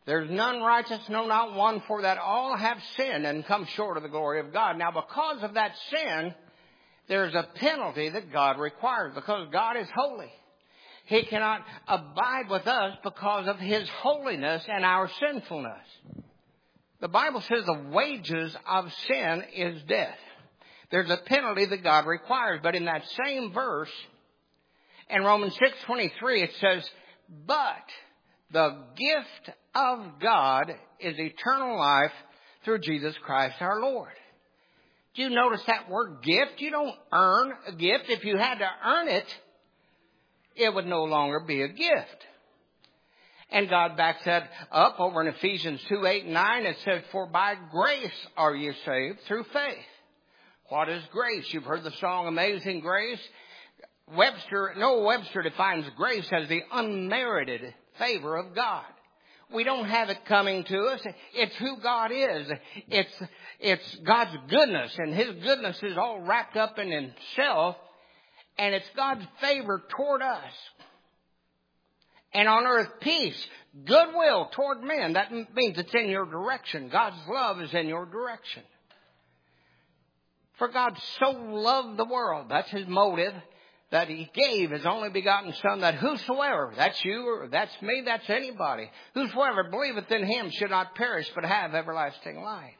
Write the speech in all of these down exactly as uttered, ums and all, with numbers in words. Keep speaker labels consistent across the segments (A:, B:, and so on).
A: There's none righteous, no, not one, for that all have sinned and come short of the glory of God. Now, because of that sin, there's a penalty that God requires, because God is holy. He cannot abide with us because of His holiness and our sinfulness. The Bible says the wages of sin is death. There's a penalty that God requires. But in that same verse, in Romans six twenty-three, it says, but the gift of God is eternal life through Jesus Christ our Lord. Do you notice that word gift? You don't earn a gift. If you had to earn it, it would no longer be a gift. And God backs that up over in Ephesians two, eight, and nine. It says, for by grace are you saved through faith. What is grace? You've heard the song Amazing Grace. Webster, Noah Webster defines grace as the unmerited favor of God. We don't have it coming to us. It's who God is. It's, it's God's goodness, and His goodness is all wrapped up in Himself, and it's God's favor toward us. And on earth, peace, goodwill toward men. That means it's in your direction. God's love is in your direction. For God so loved the world, that's His motive, that He gave His only begotten Son, that whosoever, that's you or that's me, that's anybody, whosoever believeth in Him should not perish but have everlasting life.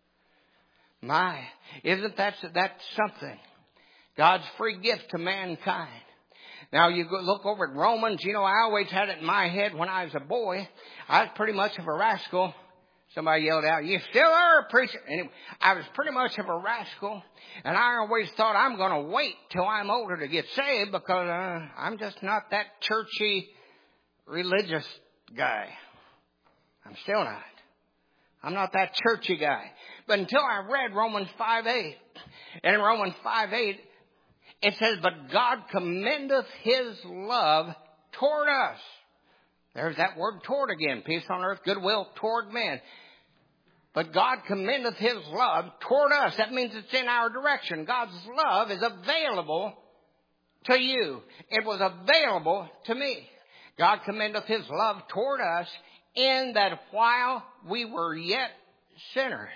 A: My, isn't that that's something? God's free gift to mankind. Now you go look over at Romans. You know, I always had it in my head when I was a boy. I was pretty much of a rascal. Somebody yelled out, you still are a preacher. Anyway, I was pretty much of a rascal. And I always thought I'm going to wait till I'm older to get saved, because uh, I'm just not that churchy, religious guy. I'm still not. I'm not that churchy guy. But until I read Romans five eight. And in Romans five eight, it says, but God commendeth His love toward us. There's that word toward again. Peace on earth, goodwill toward men. But God commendeth His love toward us. That means it's in our direction. God's love is available to you. It was available to me. God commendeth His love toward us in that while we were yet sinners.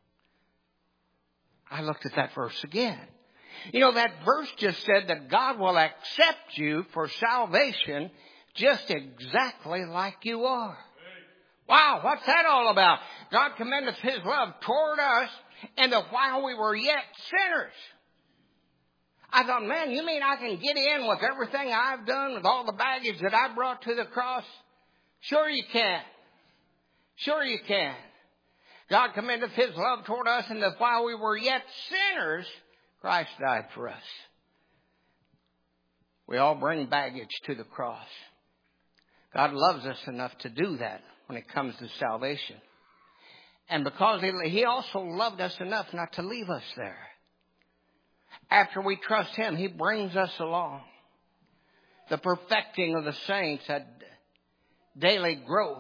A: I looked at that verse again. You know, that verse just said that God will accept you for salvation just exactly like you are. Wow, what's that all about? God commendeth His love toward us, and that while we were yet sinners. I thought, man, you mean I can get in with everything I've done, with all the baggage that I brought to the cross? Sure you can. Sure you can. God commendeth His love toward us, and that while we were yet sinners, Christ died for us. We all bring baggage to the cross. God loves us enough to do that when it comes to salvation. And because He also loved us enough not to leave us there. After we trust Him, He brings us along. The perfecting of the saints, that daily growth.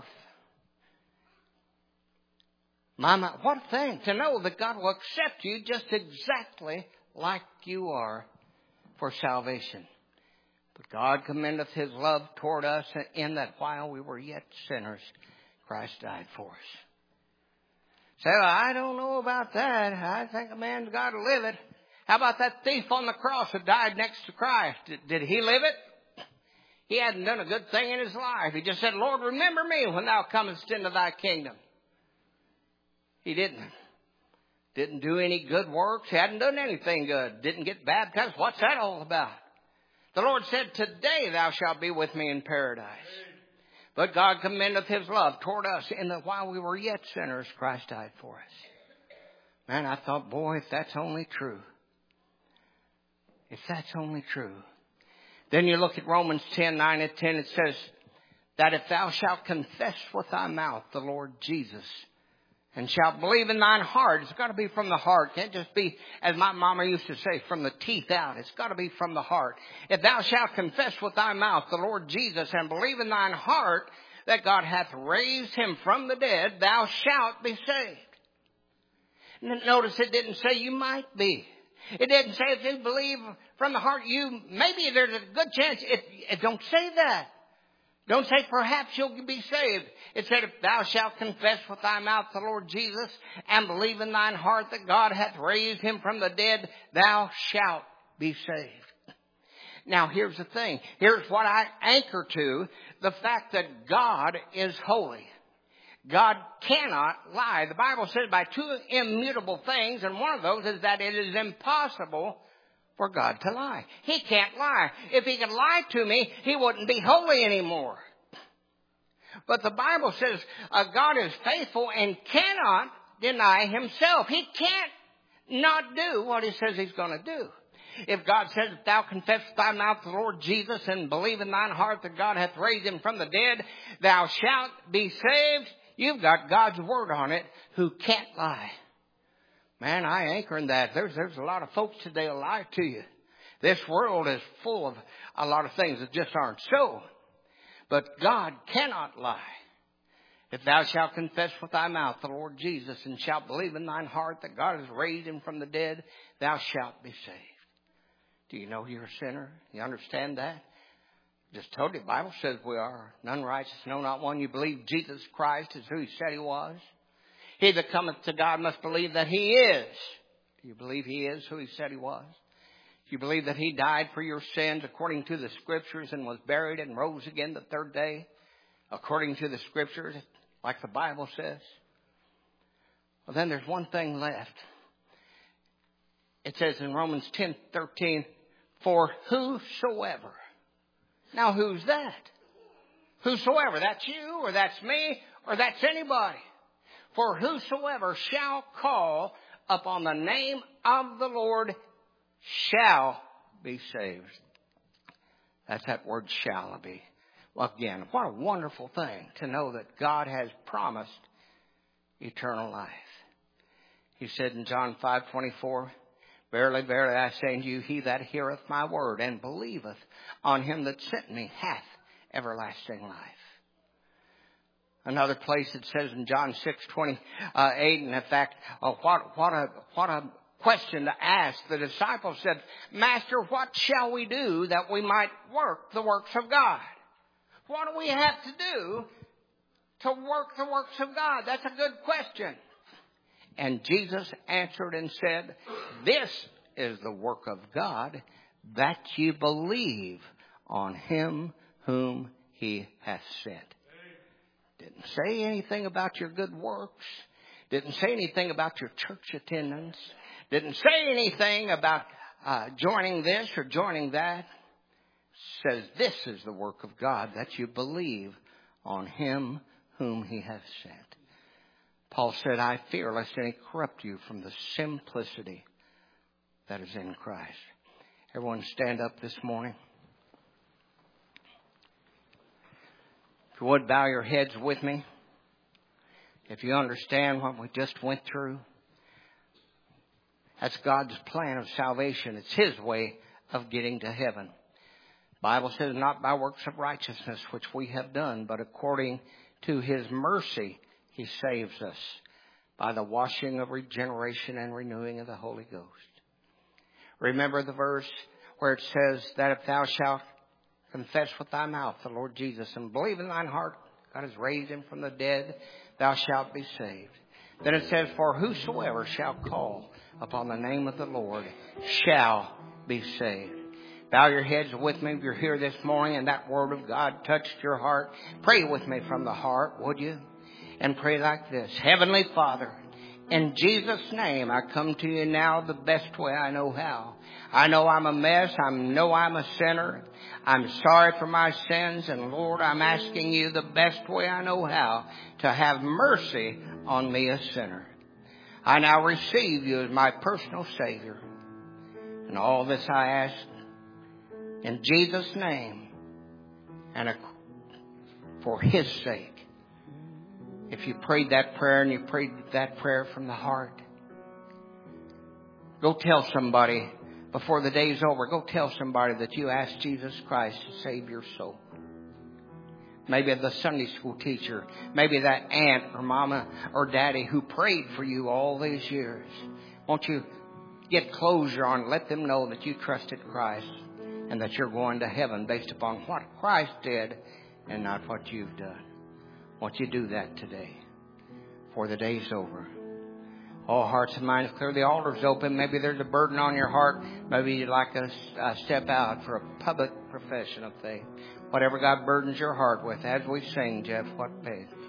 A: Mama, what a thing to know that God will accept you just exactly like you are for salvation. But God commendeth His love toward us in that while we were yet sinners, Christ died for us. Say, well, I don't know about that. I think a man's got to live it. How about that thief on the cross that died next to Christ? Did, did he live it? He hadn't done a good thing in his life. He just said, Lord, remember me when thou comest into thy kingdom. He didn't. Didn't do any good works. He hadn't done anything good. Didn't get baptized. What's that all about? The Lord said, today thou shalt be with me in paradise. But God commendeth His love toward us in that while we were yet sinners, Christ died for us. Man, I thought, boy, if that's only true. If that's only true. Then you look at Romans ten, nine and ten. It says that if thou shalt confess with thy mouth the Lord Jesus, and shalt believe in thine heart. It's got to be from the heart. It can't just be, as my mama used to say, from the teeth out. It's got to be from the heart. If thou shalt confess with thy mouth the Lord Jesus, and believe in thine heart that God hath raised Him from the dead, thou shalt be saved. Notice it didn't say you might be. It didn't say if you believe from the heart, you maybe there's a good chance. It, it don't say that. Don't say perhaps you'll be saved. It said, if thou shalt confess with thy mouth the Lord Jesus and believe in thine heart that God hath raised him from the dead, thou shalt be saved. Now here's the thing. Here's what I anchor to. The fact that God is holy. God cannot lie. The Bible says by two immutable things, and one of those is that it is impossible for God to lie. He can't lie. If he could lie to me, he wouldn't be holy anymore. But the Bible says uh, God is faithful and cannot deny himself. He can't not do what he says he's going to do. If God says, if thou confess with thy mouth the Lord Jesus and believe in thine heart that God hath raised him from the dead, thou shalt be saved. You've got God's word on it who can't lie. Man, I anchor in that. There's, there's a lot of folks today that lie to you. This world is full of a lot of things that just aren't so. But God cannot lie. If thou shalt confess with thy mouth the Lord Jesus and shalt believe in thine heart that God has raised him from the dead, thou shalt be saved. Do you know you're a sinner? You understand that? Just told you, the Bible says we are none righteous, no, not one. You believe Jesus Christ is who he said he was. He that cometh to God must believe that he is. Do you believe he is who he said he was? Do you believe that he died for your sins according to the Scriptures and was buried and rose again the third day according to the Scriptures, like the Bible says? Well, then there's one thing left. It says in Romans ten thirteen, for whosoever. Now who's that? Whosoever. That's you or that's me or that's anybody. For whosoever shall call upon the name of the Lord shall be saved. That's that word shall be. Well, again, what a wonderful thing to know that God has promised eternal life. He said in John five twenty-four, verily, verily, I say unto you, he that heareth my word and believeth on him that sent me hath everlasting life. Another place it says in John six twenty-eight, and in fact, uh, what, what, a, what a question to ask. The disciples said, Master, what shall we do that we might work the works of God? What do we have to do to work the works of God? That's a good question. And Jesus answered and said, this is the work of God, that you believe on him whom he hath sent. Didn't say anything about your good works. Didn't say anything about your church attendance. Didn't say anything about uh, joining this or joining that. Says this is the work of God, that you believe on him whom he hath sent. Paul said, I fear lest any corrupt you from the simplicity that is in Christ. Everyone stand up this morning. If you would, bow your heads with me. If you understand what we just went through, that's God's plan of salvation. It's his way of getting to heaven. The Bible says, not by works of righteousness which we have done, but according to his mercy he saves us by the washing of regeneration and renewing of the Holy Ghost. Remember the verse where it says that if thou shalt confess with thy mouth the Lord Jesus and believe in thine heart God has raised him from the dead, thou shalt be saved. Then it says, for whosoever shall call upon the name of the Lord shall be saved. Bow your heads with me if you're here this morning and that word of God touched your heart. Pray with me from the heart, would you? And pray like this. Heavenly Father, in Jesus' name, I come to you now the best way I know how. I know I'm a mess. I know I'm a sinner. I'm sorry for my sins. And Lord, I'm asking you the best way I know how to have mercy on me, a sinner. I now receive you as my personal Savior. And all this I ask in Jesus' name and for his sake. If you prayed that prayer and you prayed that prayer from the heart, go tell somebody before the day's over. Go tell somebody that you asked Jesus Christ to save your soul. Maybe the Sunday school teacher, maybe that aunt or mama or daddy who prayed for you all these years. Won't you get closure on it? Let them know that you trusted Christ and that you're going to heaven based upon what Christ did and not what you've done. Won't you do that today? For the day's over. All hearts and minds clear. The altar's open. Maybe there's a burden on your heart. Maybe you'd like to uh, step out for a public profession of faith. Whatever God burdens your heart with, as we sing, Jeff, what faith?